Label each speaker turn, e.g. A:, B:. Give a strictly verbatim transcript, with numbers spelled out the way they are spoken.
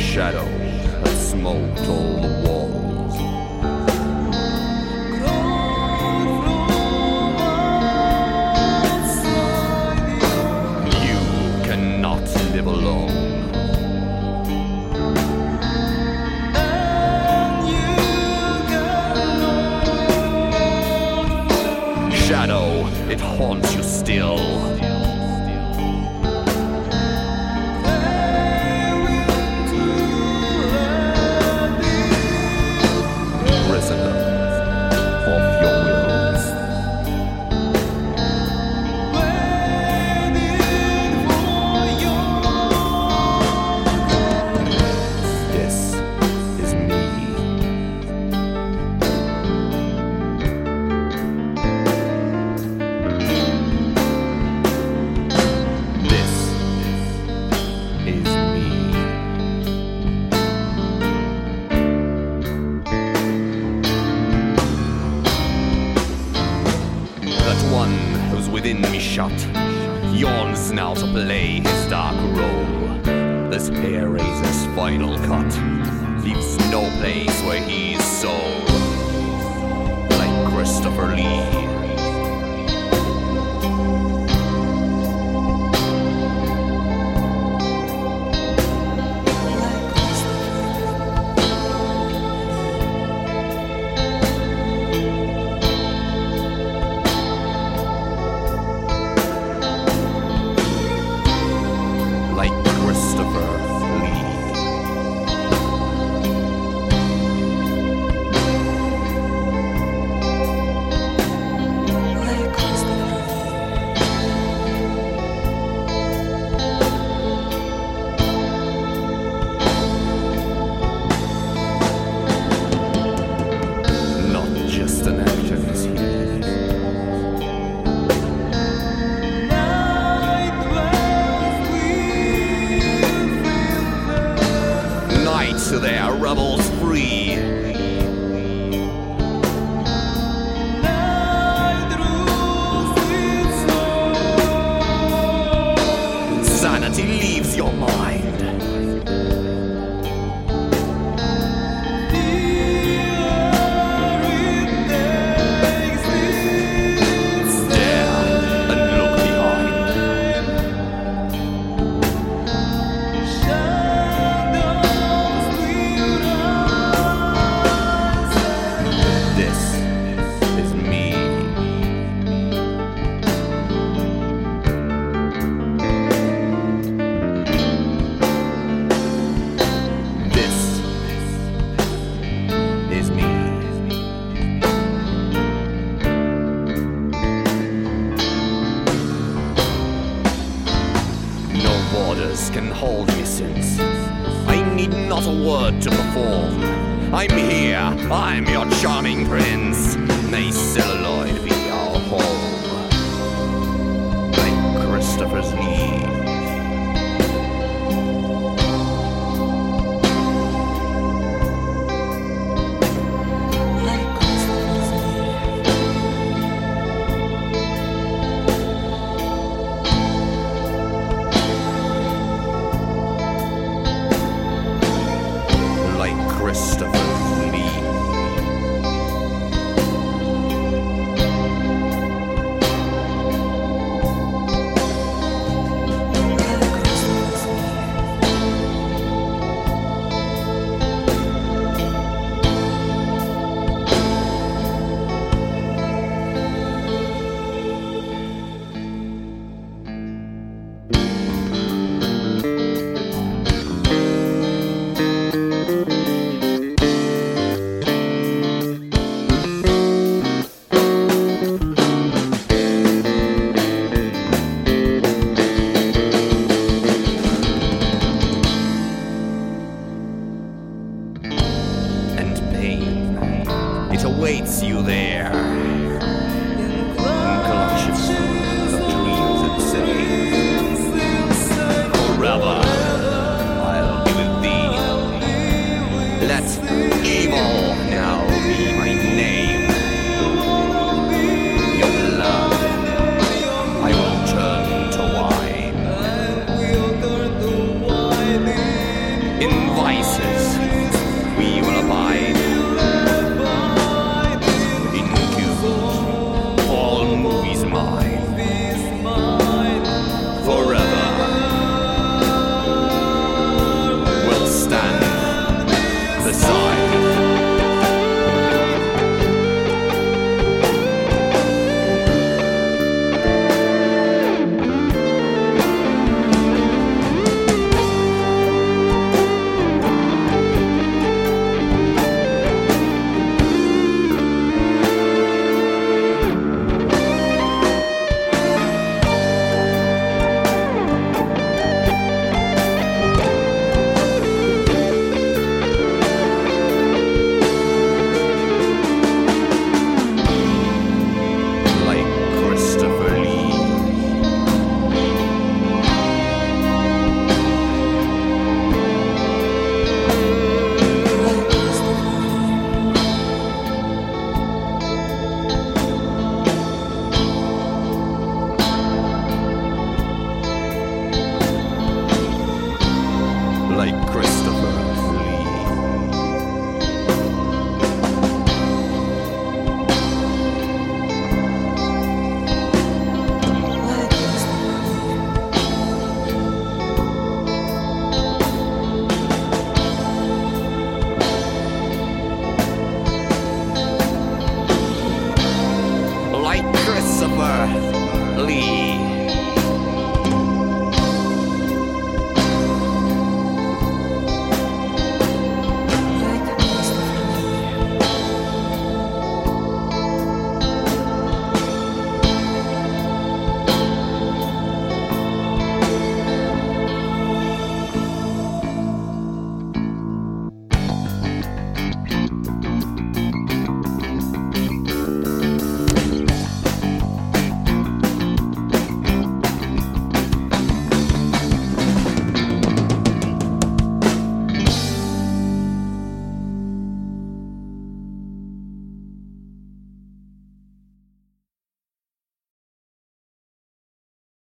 A: shadow that smoked all the walls. You cannot live alone. Shadow, it haunts you still. Prisoner of your wills. This is me. This is me. That one who's within me shut yawns now to play his dark role. This hair raiser's final cut leaves no place where he's soul. Like Christopher Lee. Like Christopher Lee.
B: Like Christopher
A: Not just an actor is here. Nights there, rebels free. Sanity leaves your mind. Stare and look behind. This is me. This is me. No borders can hold me since I need not a word to perform. I'm here, I'm your charming prince. May celluloid be our home. Like Christopher Lee.
B: Like
A: Like Christopher Lee. And pain, it awaits you there. Clutches of dreams that say, forever I'll be with thee. Let evil now be my name. Your blood I will turn to wine. In vice like crystal.